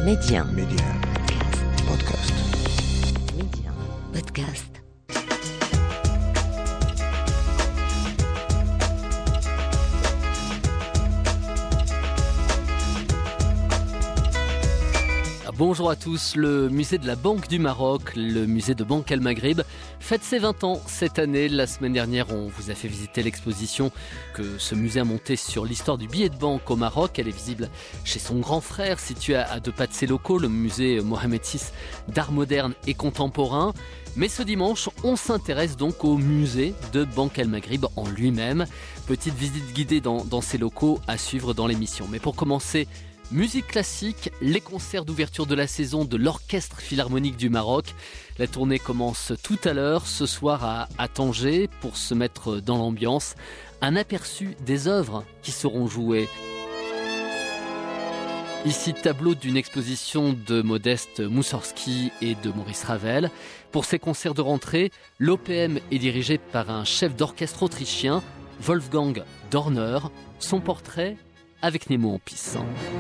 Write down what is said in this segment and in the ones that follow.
Média. Podcast. Média. Podcast. Bonjour à tous, le musée de la Banque du Maroc, le musée de Banque El Maghrib, fête ses 20 ans cette année. La semaine dernière, on vous a fait visiter l'exposition que ce musée a montée sur l'histoire du billet de banque au Maroc. Elle est visible chez son grand frère, situé à deux pas de ses locaux, le musée Mohamed VI d'art moderne et contemporain. Mais ce dimanche, on s'intéresse donc au musée de Banque El Maghrib en lui-même. Petite visite guidée dans ses locaux à suivre dans l'émission. Mais pour commencer, musique classique, les concerts d'ouverture de la saison de l'Orchestre Philharmonique du Maroc. La tournée commence tout à l'heure, ce soir à Tanger, pour se mettre dans l'ambiance. Un aperçu des œuvres qui seront jouées. Ici, tableau d'une exposition de Modeste Moussorgsky et de Maurice Ravel. Pour ces concerts de rentrée, l'OPM est dirigé par un chef d'orchestre autrichien, Wolfgang Dorner. Son portrait avec Nemo en pisse.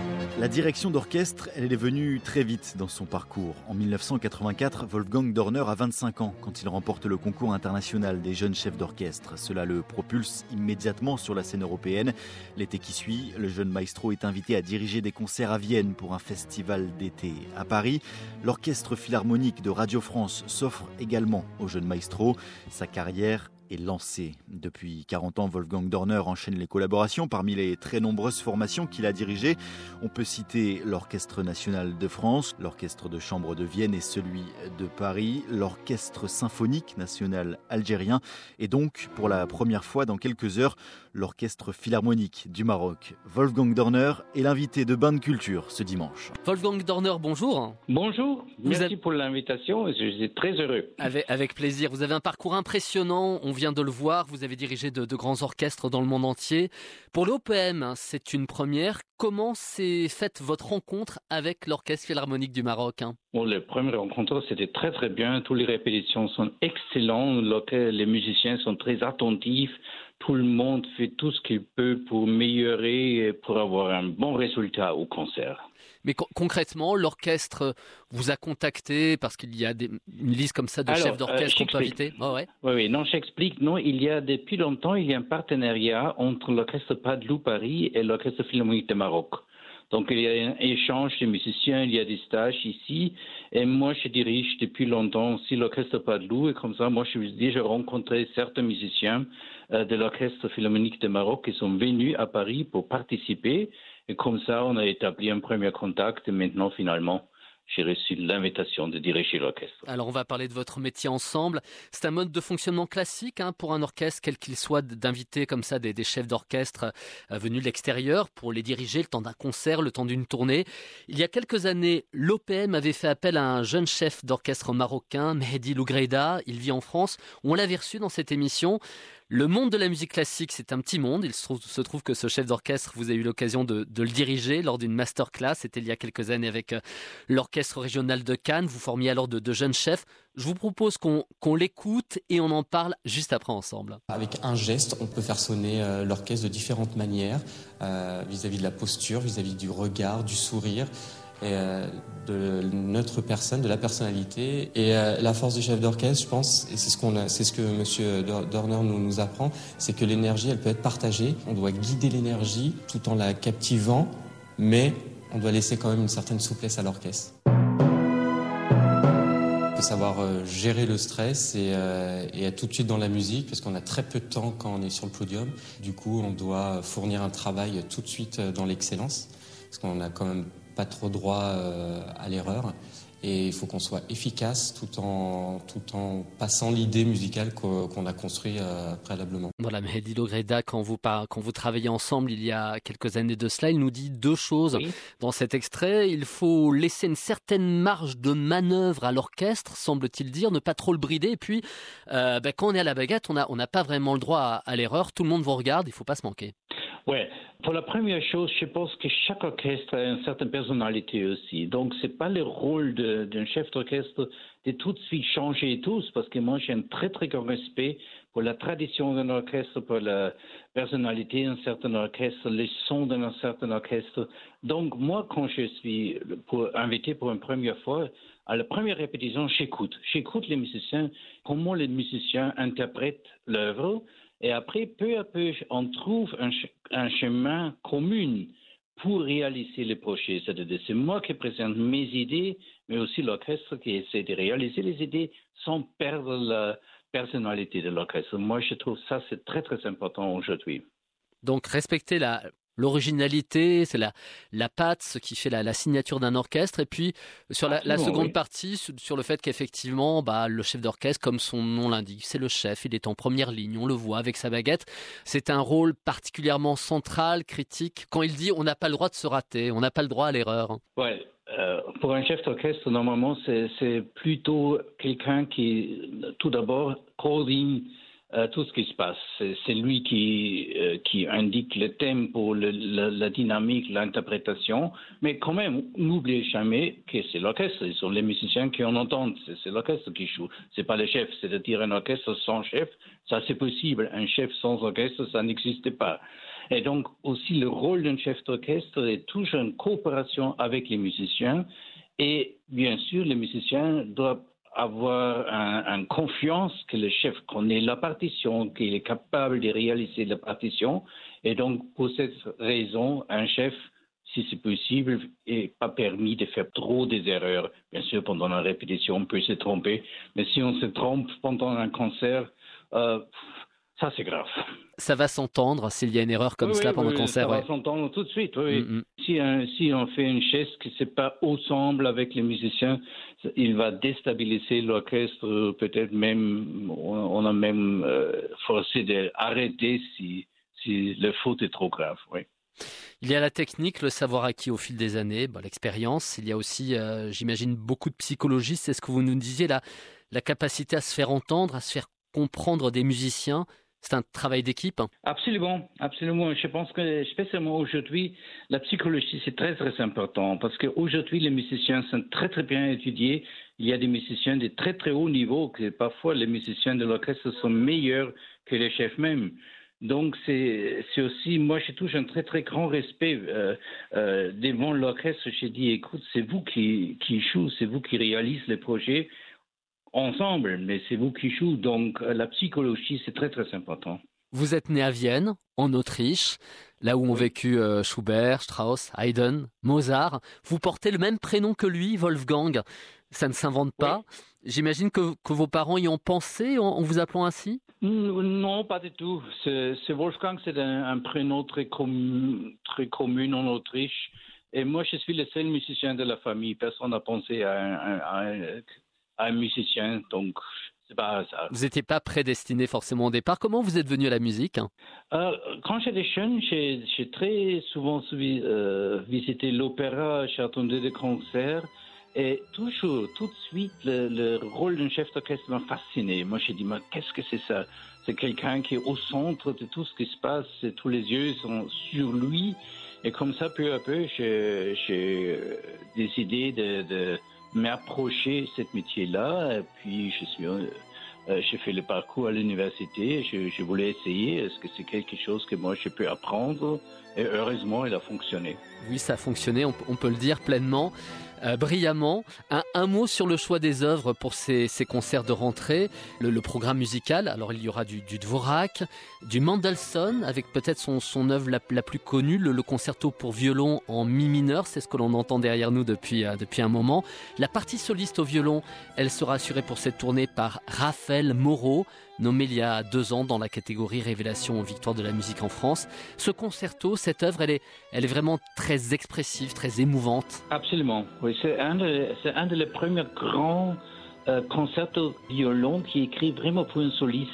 La direction d'orchestre, elle est venue très vite dans son parcours. En 1984, Wolfgang Dorner a 25 ans quand il remporte le concours international des jeunes chefs d'orchestre. Cela le propulse immédiatement sur la scène européenne. L'été qui suit, le jeune maestro est invité à diriger des concerts à Vienne pour un festival d'été. À Paris, l'Orchestre Philharmonique de Radio France s'offre également au jeune maestro. Sa carrière est lancé. Depuis 40 ans, Wolfgang Dorner enchaîne les collaborations parmi les très nombreuses formations qu'il a dirigées. On peut citer l'Orchestre national de France, l'Orchestre de chambre de Vienne et celui de Paris, l'Orchestre symphonique national algérien et donc, pour la première fois dans quelques heures, l'Orchestre Philharmonique du Maroc. Wolfgang Dorner est l'invité de Bain de Culture ce dimanche. Wolfgang Dorner, bonjour. Bonjour, merci pour l'invitation, je suis très heureux. Avec plaisir, vous avez un parcours impressionnant, on vient de le voir, vous avez dirigé de grands orchestres dans le monde entier. Pour l'OPM, c'est une première. Comment s'est faite votre rencontre avec l'Orchestre Philharmonique du Maroc? Bon, les premières rencontres, c'était très très bien, toutes les répétitions sont excellentes, les musiciens sont très attentifs, tout le monde fait tout ce qu'il peut pour améliorer et pour avoir un bon résultat au concert. Mais concrètement, l'orchestre vous a contacté parce qu'il y a une liste comme ça de chefs d'orchestre qu'on peut inviter. Oui, non, j'explique. Non, depuis longtemps, il y a un partenariat entre l'Orchestre Padoue Paris et l'Orchestre Philharmonique de Maroc. Donc, il y a un échange de musiciens, il y a des stages ici. Et moi, je dirige depuis longtemps aussi l'Orchestre Padoue. Et comme ça, moi, je suis déjà rencontré certains musiciens de l'Orchestre Philharmonique de Maroc qui sont venus à Paris pour participer. Et comme ça, on a établi un premier contact. Et maintenant, finalement, j'ai reçu l'invitation de diriger l'orchestre. Alors, on va parler de votre métier ensemble. C'est un mode de fonctionnement classique pour un orchestre, quel qu'il soit, d'inviter comme ça des chefs d'orchestre venus de l'extérieur pour les diriger le temps d'un concert, le temps d'une tournée. Il y a quelques années, l'OPM avait fait appel à un jeune chef d'orchestre marocain, Mehdi Lougreda. Il vit en France. On l'avait reçu dans cette émission. Le monde de la musique classique, c'est un petit monde. Il se trouve que ce chef d'orchestre, vous avez eu l'occasion de le diriger lors d'une masterclass. C'était il y a quelques années avec l'Orchestre régional de Cannes. Vous formiez alors de jeunes chefs. Je vous propose qu'on l'écoute et on en parle juste après ensemble. Avec un geste, on peut faire sonner l'orchestre de différentes manières, vis-à-vis de la posture, vis-à-vis du regard, du sourire, et de notre personne, de la personnalité. Et la force du chef d'orchestre, je pense, et c'est ce que Monsieur Dorner nous apprend, c'est que l'énergie, elle peut être partagée. On doit guider l'énergie tout en la captivant, mais on doit laisser quand même une certaine souplesse à l'orchestre. Il faut savoir gérer le stress et être tout de suite dans la musique, parce qu'on a très peu de temps quand on est sur le podium. Du coup, on doit fournir un travail tout de suite dans l'excellence, parce qu'on a quand même pas trop droit à l'erreur. Et il faut qu'on soit efficace tout en passant l'idée musicale qu'on a construite préalablement. Voilà, Mehdi Lougreda, quand vous travaillez ensemble il y a quelques années de cela, il nous dit deux choses dans cet extrait. Il faut laisser une certaine marge de manœuvre à l'orchestre, semble-t-il dire, ne pas trop le brider. Et puis, quand on est à la baguette, on n'a pas vraiment le droit à l'erreur. Tout le monde vous regarde, il ne faut pas se manquer. Oui, pour la première chose, je pense que chaque orchestre a une certaine personnalité aussi. Donc, ce n'est pas le rôle d'un chef d'orchestre de tout de suite changer tous, parce que moi, j'ai un très, très grand respect pour pour la tradition d'un orchestre, pour la personnalité d'un certain orchestre, les sons d'un certain orchestre. Donc moi, quand je suis invité pour une première fois, à la première répétition, j'écoute les musiciens, comment les musiciens interprètent l'œuvre, et après, peu à peu, on trouve un chemin commun pour réaliser les projets. C'est-à-dire, c'est moi qui présente mes idées, mais aussi l'orchestre qui essaie de réaliser les idées sans perdre la personnalité de l'orchestre. Moi, je trouve ça, c'est très, très important aujourd'hui. Donc respecter l'originalité, c'est la patte, ce qui fait la signature d'un orchestre. Et puis sur la seconde partie, sur le fait qu'effectivement, le chef d'orchestre, comme son nom l'indique, c'est le chef, il est en première ligne, on le voit avec sa baguette. C'est un rôle particulièrement central, critique. Quand il dit on n'a pas le droit de se rater, on n'a pas le droit à l'erreur. Ouais. Pour un chef d'orchestre, normalement, c'est plutôt quelqu'un qui, tout d'abord, coordonne tout ce qui se passe. C'est lui qui indique le thème pour la dynamique, l'interprétation. Mais quand même, n'oubliez jamais que c'est l'orchestre. Ce sont les musiciens qui en entendent. C'est l'orchestre qui joue. C'est pas le chef. C'est-à-dire un orchestre sans chef, ça c'est possible. Un chef sans orchestre, ça n'existe pas. Et donc aussi le rôle d'un chef d'orchestre est toujours une coopération avec les musiciens. Et bien sûr, les musiciens doivent avoir une confiance que le chef connaît la partition, qu'il est capable de réaliser la partition. Et donc, pour cette raison, un chef, si c'est possible, n'est pas permis de faire trop des erreurs. Bien sûr, pendant la répétition, on peut se tromper. Mais si on se trompe pendant un concert, ça, c'est grave. Ça va s'entendre s'il y a une erreur comme cela pendant le concert. Ça va s'entendre tout de suite, oui. Si on fait une chaise qui ne s'est pas ensemble avec les musiciens, il va déstabiliser l'orchestre. Peut-être même, on a même forcé d'arrêter si le faute est trop grave, oui. Il y a la technique, le savoir acquis au fil des années, l'expérience. Il y a aussi, j'imagine, beaucoup de psychologie. C'est ce que vous nous disiez, la capacité à se faire entendre, à se faire comprendre des musiciens. C'est un travail d'équipe. Absolument, absolument. Je pense que spécialement aujourd'hui, la psychologie, c'est très, très important parce qu'aujourd'hui, les musiciens sont très, très bien étudiés. Il y a des musiciens de très, très haut niveau que parfois les musiciens de l'orchestre sont meilleurs que les chefs même. Donc, c'est aussi, moi, j'ai toujours un très, très grand respect devant l'orchestre. J'ai dit, écoute, c'est vous qui jouez, c'est vous qui réalisez les projets ensemble, mais c'est vous qui jouez. Donc, la psychologie, c'est très, très important. Vous êtes né à Vienne, en Autriche, là où ont vécu Schubert, Strauss, Haydn, Mozart. Vous portez le même prénom que lui, Wolfgang. Ça ne s'invente pas. Oui. J'imagine que vos parents y ont pensé en vous appelant ainsi ? Non, pas du tout. C'est Wolfgang, c'est un prénom très commun en Autriche. Et moi, je suis le seul musicien de la famille. Personne n'a pensé à un musicien, donc c'est pas ça. Vous n'étiez pas prédestiné forcément au départ. Comment vous êtes venu à la musique ? Quand j'étais jeune, j'ai très souvent visité l'opéra, j'ai attendu des concerts. Et toujours, tout de suite, le rôle d'un chef d'orchestre m'a fasciné. Moi, j'ai dit, mais qu'est-ce que c'est ça ? C'est quelqu'un qui est au centre de tout ce qui se passe, et tous les yeux sont sur lui. Et comme ça, peu à peu, j'ai décidé de m'approcher de ce métier-là. Et puis, j'ai fait le parcours à l'université. Je voulais essayer. Est-ce que c'est quelque chose que moi, je peux apprendre ? Et heureusement, il a fonctionné. Oui, ça a fonctionné, on peut le dire pleinement. Brillamment. Un mot sur le choix des œuvres pour ces concerts de rentrée, le programme musical. Alors il y aura du Dvorak, du Mendelssohn, avec peut-être son œuvre la plus connue, le concerto pour violon en mi mineur, c'est ce que l'on entend derrière nous depuis un moment. La partie soliste au violon, elle sera assurée pour cette tournée par Raphaël Moreau, nommé il y a 2 ans dans la catégorie Révélation Victoire de la musique en France. Ce concerto, cette œuvre, elle est vraiment très expressive, très émouvante. Absolument, oui. C'est un des premiers grands concertos violon qui est écrit vraiment pour un soliste.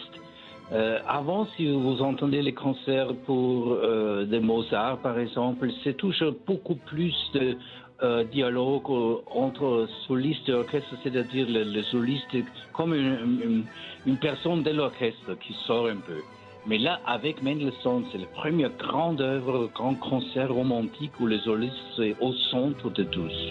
Avant, si vous entendez les concerts pour de Mozart, par exemple, c'est toujours beaucoup plus de dialogue entre soliste et orchestre, c'est-à-dire le soliste comme une personne de l'orchestre qui sort un peu. Mais là, avec Mendelssohn, c'est la première grande œuvre, grand concert romantique où le soliste est au centre de tous.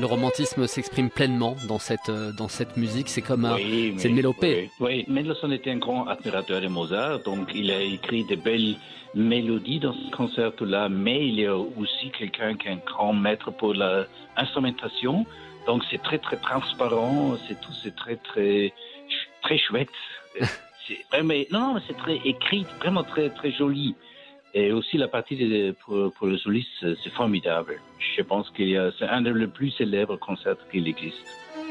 Le romantisme s'exprime pleinement dans cette musique. C'est comme c'est une mélopée. Oui, Mendelssohn était un grand admirateur de Mozart, donc il a écrit de belles mélodies dans ce concert-là, mais il est aussi quelqu'un qui est un grand maître pour l'instrumentation. Donc c'est très très transparent, c'est très très très chouette. C'est vraiment, c'est très écrit, vraiment très très joli. Et aussi la partie pour le soliste, c'est formidable. Je pense c'est un des plus célèbres concerts qu'il existe.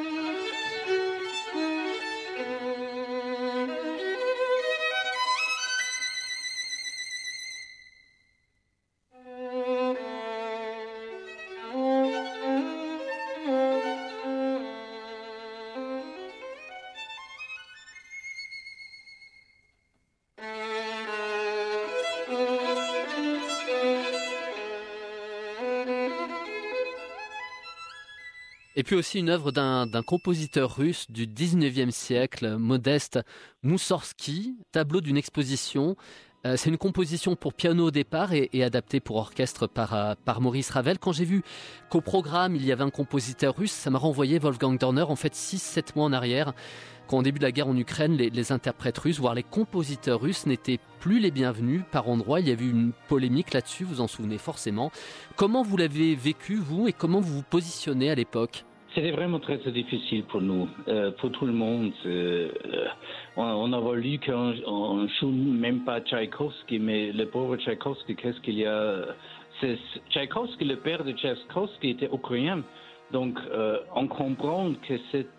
Et puis aussi une œuvre d'un compositeur russe du 19e siècle, Modeste Moussorgsky, tableau d'une exposition. C'est une composition pour piano au départ et adaptée pour orchestre par Maurice Ravel. Quand j'ai vu qu'au programme il y avait un compositeur russe, ça m'a renvoyé Wolfgang Dorner, en fait 6-7 mois en arrière, quand au début de la guerre en Ukraine, les interprètes russes, voire les compositeurs russes n'étaient plus les bienvenus par endroits. Il y avait eu une polémique là-dessus, vous en souvenez forcément. Comment vous l'avez vécu, vous, et comment vous vous positionnez à l'époque ? C'était vraiment très, très difficile pour nous, pour tout le monde. On a voulu qu'on ne joue même pas Tchaïkovski, mais le pauvre Tchaïkovski, qu'est-ce qu'il y a? Tchaïkovski, le père de Tchaïkovski, était ukrainien. Donc, on comprend que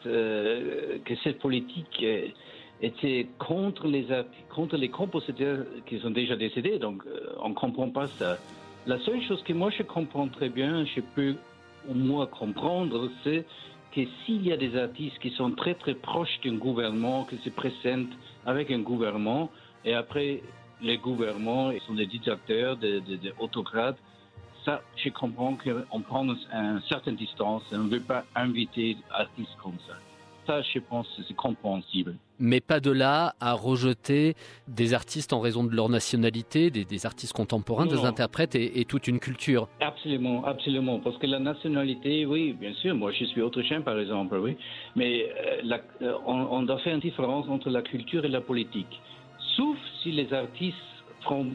cette politique était contre les compositeurs qui sont déjà décédés. Donc, on ne comprend pas ça. La seule chose que moi, je comprends très bien, je peux au moins comprendre, c'est que s'il y a des artistes qui sont très très proches d'un gouvernement, qui se présentent avec un gouvernement, et après les gouvernements ils sont des dictateurs, des autocrates, ça je comprends qu'on prend une certaine distance et on ne veut pas inviter des artistes comme ça. Ça, je pense que c'est compréhensible. Mais pas de là à rejeter des artistes en raison de leur nationalité, des artistes contemporains, des interprètes et toute une culture. Absolument, absolument. Parce que la nationalité, oui, bien sûr, moi je suis autrichien par exemple, oui. Mais on doit faire une différence entre la culture et la politique. Sauf si les artistes sont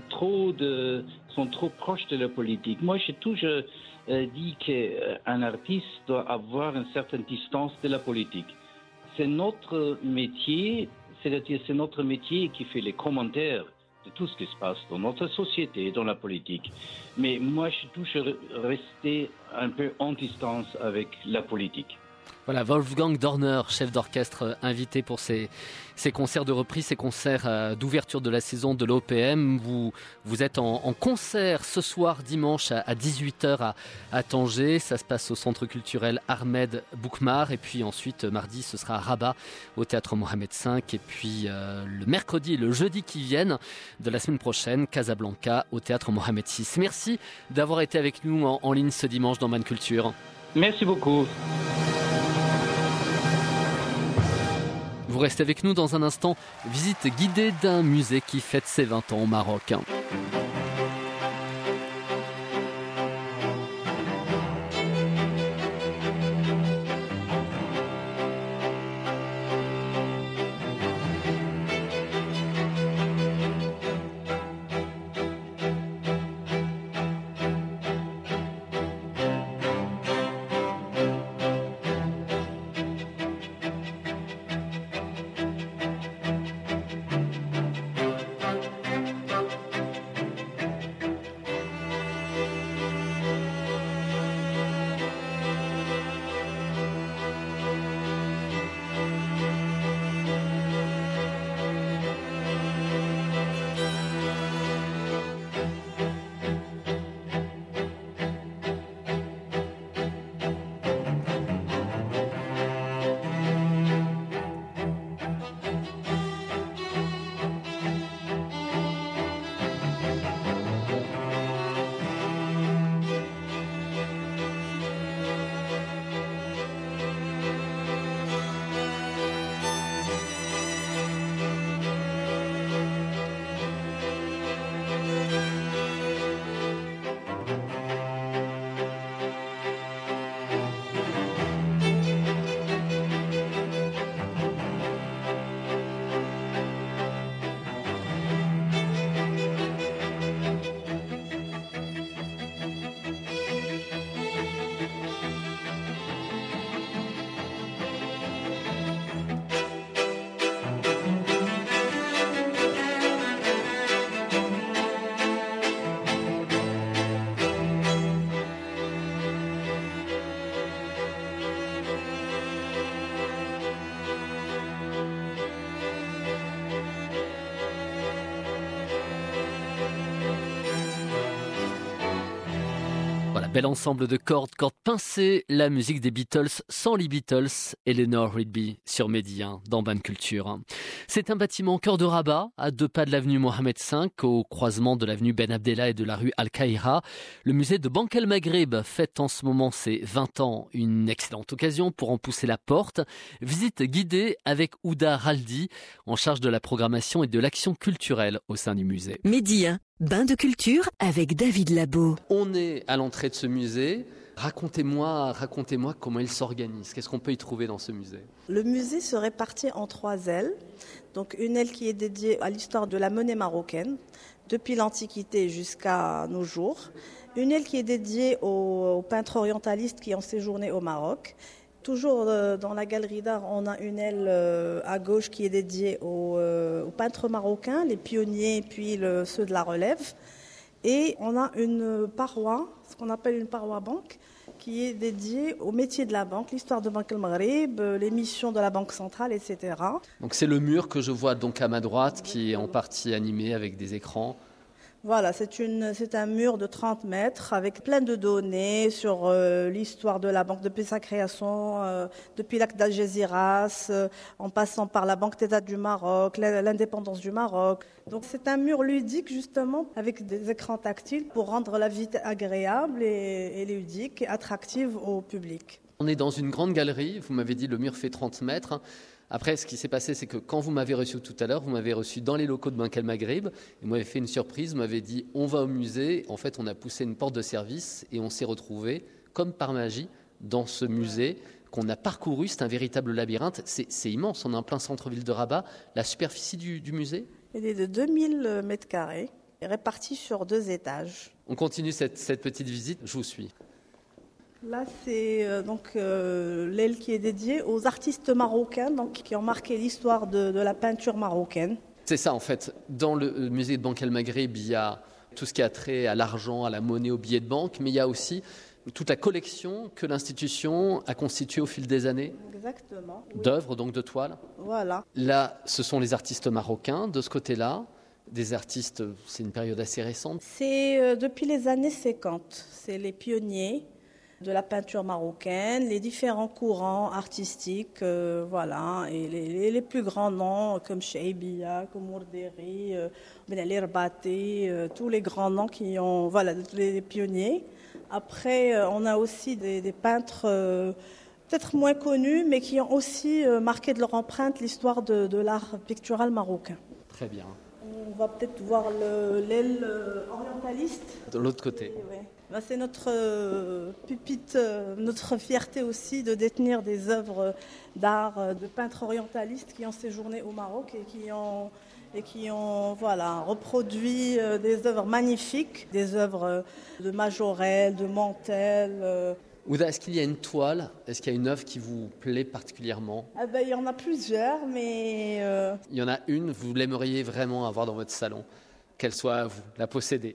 trop proches de la politique. Moi, j'ai toujours dit qu'un artiste doit avoir une certaine distance de la politique. C'est notre métier, c'est-à-dire c'est notre métier qui fait les commentaires de tout ce qui se passe dans notre société, dans la politique. Mais moi, je suis toujours resté un peu en distance avec la politique. Voilà, Wolfgang Dorner, chef d'orchestre invité pour ces concerts de reprise, ces concerts d'ouverture de la saison de l'OPM. Vous êtes en concert ce soir, dimanche à 18h à Tanger. Ça se passe au Centre culturel Ahmed Boukmar. Et puis ensuite, mardi, ce sera à Rabat, au Théâtre Mohamed V. Et puis le mercredi et le jeudi qui viennent de la semaine prochaine, Casablanca, au Théâtre Mohamed VI. Merci d'avoir été avec nous en ligne ce dimanche dans Man Culture. Merci beaucoup. Vous restez avec nous dans un instant. Visite guidée d'un musée qui fête ses 20 ans au Maroc. bel ensemble de cordes pincées, la musique des Beatles sans les Beatles, Eleanor Rigby sur Mehdi dans BAM Culture. C'est un bâtiment au cœur de Rabat, à 2 pas de l'avenue Mohamed V, au croisement de l'avenue Ben Abdallah et de la rue Al-Kahira. Le musée de Banque El Maghrib fête en ce moment ses 20 ans, une excellente occasion pour en pousser la porte. Visite guidée avec Ouda Raldi, en charge de la programmation et de l'action culturelle au sein du musée. Mehdi, bain de culture avec David Labo. On est à l'entrée de ce musée. Racontez-moi comment il s'organise. Qu'est-ce qu'on peut y trouver dans ce musée ? Le musée se répartit en 3 ailes. Donc une aile qui est dédiée à l'histoire de la monnaie marocaine, depuis l'Antiquité jusqu'à nos jours. Une aile qui est dédiée aux peintres orientalistes qui ont séjourné au Maroc. Toujours dans la galerie d'art, on a une aile à gauche qui est dédiée aux peintres marocains, les pionniers puis ceux de la relève. Et on a une paroi, ce qu'on appelle une paroi banque, qui est dédiée au métier de la banque, l'histoire de Banque El Maghrib, les missions de la Banque centrale, etc. Donc c'est le mur que je vois donc à ma droite qui est en partie animé avec des écrans. Voilà, c'est un mur de 30 mètres avec plein de données sur l'histoire de la banque depuis sa création, depuis l'acte d'Algésiras, en passant par la Banque d'État du Maroc, l'indépendance du Maroc. Donc c'est un mur ludique justement avec des écrans tactiles pour rendre la visite agréable et ludique et attractive au public. On est dans une grande galerie, vous m'avez dit le mur fait 30 mètres. Après, ce qui s'est passé, c'est que quand vous m'avez reçu tout à l'heure, vous m'avez reçu dans les locaux de Banque El Maghrib et vous m'avez fait une surprise, vous m'avez dit on va au musée. En fait, on a poussé une porte de service et on s'est retrouvé comme par magie dans ce musée qu'on a parcouru. C'est un véritable labyrinthe, c'est immense, on est en plein centre-ville de Rabat. La superficie du musée ? Elle est de 2000 mètres carrés, répartie sur 2 étages. On continue cette petite visite, je vous suis. Là, c'est l'aile qui est dédiée aux artistes marocains qui ont marqué l'histoire de la peinture marocaine. C'est ça, en fait. Dans le musée de Banque El Maghrib, il y a tout ce qui a trait à l'argent, à la monnaie, aux billets de banque, mais il y a aussi toute la collection que l'institution a constituée au fil des années. Exactement. Oui. D'œuvres, donc de toiles. Voilà. Là, ce sont les artistes marocains. De ce côté-là, des artistes, c'est une période assez récente. C'est depuis les années 50. C'est les pionniers de la peinture marocaine, les différents courants artistiques, et les plus grands noms comme Cheibia, comme Mourderi, Ben Ali Herbati, tous les grands noms qui ont, les pionniers. Après, on a aussi des peintres peut-être moins connus, mais qui ont aussi marqué de leur empreinte l'histoire de l'art pictural marocain. Très bien. On va peut-être voir l'aile orientaliste. De l'autre côté. Oui. C'est notre pupite, notre fierté aussi de détenir des œuvres d'art de peintres orientalistes qui ont séjourné au Maroc et qui ont reproduit des œuvres magnifiques, des œuvres de Majorelle, de Mantel. Ouda, est-ce qu'il y a une toile, est-ce qu'il y a une œuvre qui vous plaît particulièrement ? Il y en a plusieurs, mais... Il y en a une, vous l'aimeriez vraiment avoir dans votre salon, qu'elle soit à vous, la posséder.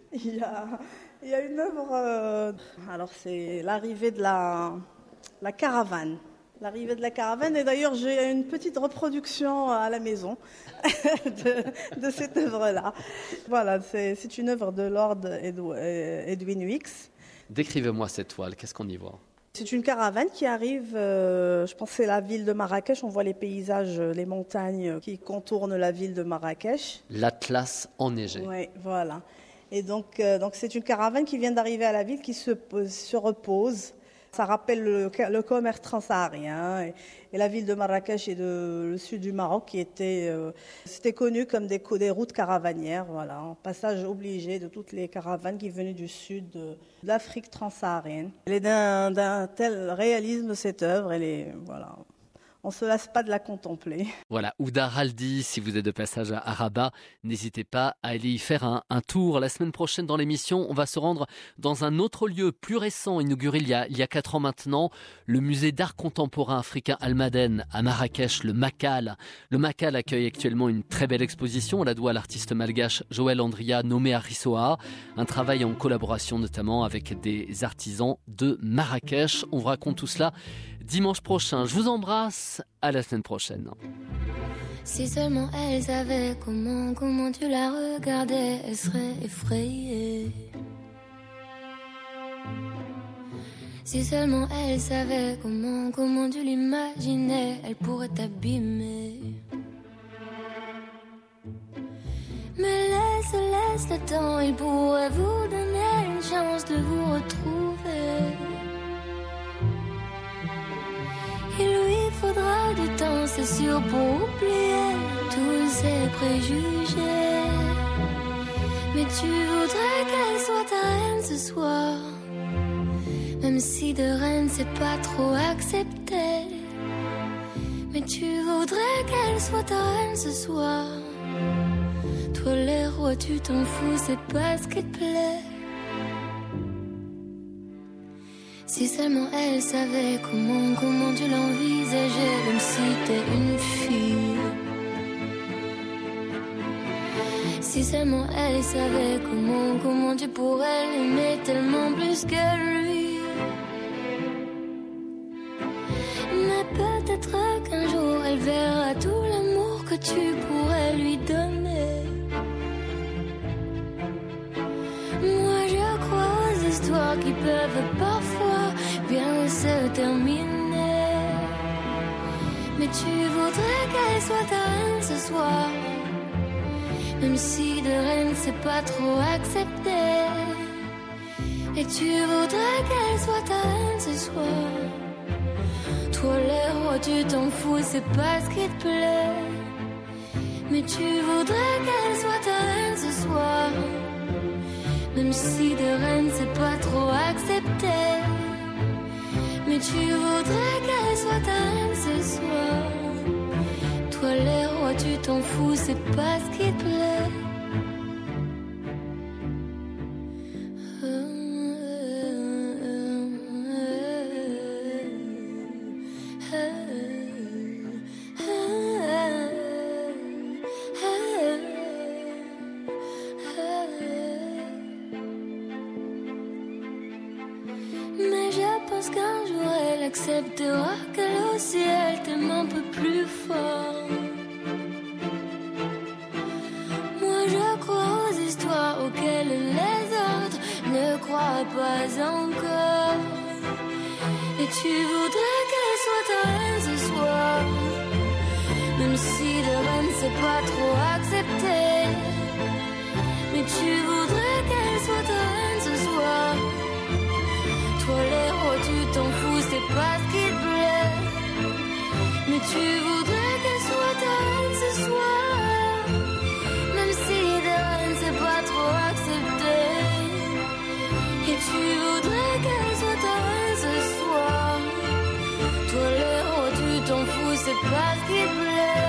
Il y a une œuvre, alors c'est l'arrivée de la caravane. L'arrivée de la caravane, et d'ailleurs j'ai une petite reproduction à la maison de cette œuvre-là. Voilà, c'est une œuvre de Lord Edwin Hicks. Décrivez-moi cette toile, qu'est-ce qu'on y voit ? C'est une caravane qui arrive, je pense que c'est la ville de Marrakech, on voit les paysages, les montagnes qui contournent la ville de Marrakech. L'Atlas enneigé. Oui, voilà. Et donc c'est une caravane qui vient d'arriver à la ville, qui se repose. Ça rappelle le commerce transsaharien et la ville de Marrakech et le sud du Maroc qui c'était connu comme des routes caravanières. Voilà, un passage obligé de toutes les caravanes qui venaient du sud de l'Afrique transsaharienne. Elle est d'un tel réalisme, cette œuvre. On ne se lasse pas de la contempler. Voilà, Ouda Raldi, si vous êtes de passage à Rabat, n'hésitez pas à aller y faire un tour. La semaine prochaine dans l'émission, on va se rendre dans un autre lieu plus récent, inauguré il y a 4 ans maintenant, le musée d'art contemporain africain Almaden à Marrakech, le Makal. Le Makal accueille actuellement une très belle exposition. On la doit à l'artiste malgache Joël Andria, nommé à Rissoa. Un travail en collaboration notamment avec des artisans de Marrakech. On vous raconte tout cela dimanche prochain. Je vous embrasse, à la semaine prochaine. Si seulement elle savait comment tu la regardais, elle serait effrayée. Si seulement elle savait comment tu l'imaginais, elle pourrait t'abîmer. Mais laisse le temps, il pourrait vous donner une chance de vous retrouver. Il lui faudra du temps, c'est sûr, pour oublier tous ses préjugés. Mais tu voudrais qu'elle soit ta reine ce soir, même si de reine c'est pas trop accepté. Mais tu voudrais qu'elle soit ta reine ce soir. Toi les rois tu t'en fous, c'est pas ce qui te plaît. Si seulement elle savait comment tu l'envisageais, même si t'es une fille. Si seulement elle savait comment tu pourrais l'aimer tellement plus que lui. Mais peut-être qu'un jour elle verra tout l'amour que tu pourrais lui donner. Moi je crois aux histoires qui peuvent parfois bien se terminer. Mais tu voudrais qu'elle soit ta reine ce soir, même si de reine c'est pas trop accepté. Et tu voudrais qu'elle soit ta reine ce soir. Toi les rois tu t'en fous, c'est pas ce qui te plaît. Mais tu voudrais qu'elle soit ta reine ce soir, même si de reine c'est pas trop accepté. Mais tu voudrais qu'elle soit ta reine ce soir. Toi les rois tu t'en fous, c'est pas ce qui te plaît. Mais je pense qu'un jour elle acceptera qu'elle aussi elle t'aime un peu plus fort. Moi je crois aux histoires auxquelles les autres ne croient pas encore. Et tu voudrais qu'elle soit ta reine ce soir, même si de reine c'est pas trop accepté. Mais tu voudrais qu'elle soit ta reine ce soir. Toi les rois tu t'en fous, c'est pas ce qui te plaît. Mais tu voudrais qu'elle soit ta reine ce soir, même si de reine c'est pas trop accepté. Et tu voudrais qu'elle soit ta reine ce soir. Toi les rois tu t'en fous, c'est pas ce qui te plaît.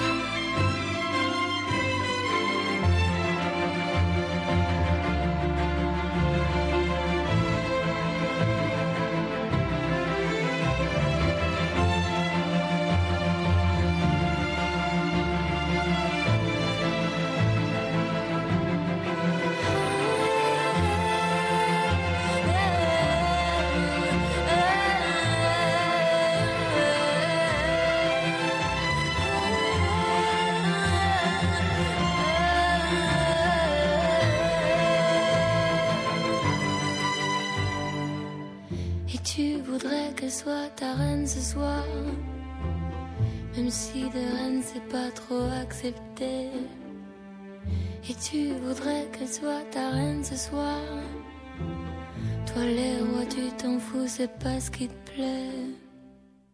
Tu voudrais qu'elle soit ta reine ce soir, même si de reine c'est pas trop accepté. Et tu voudrais qu'elle soit ta reine ce soir. Toi les rois tu t'en fous, c'est pas ce qui te plaît.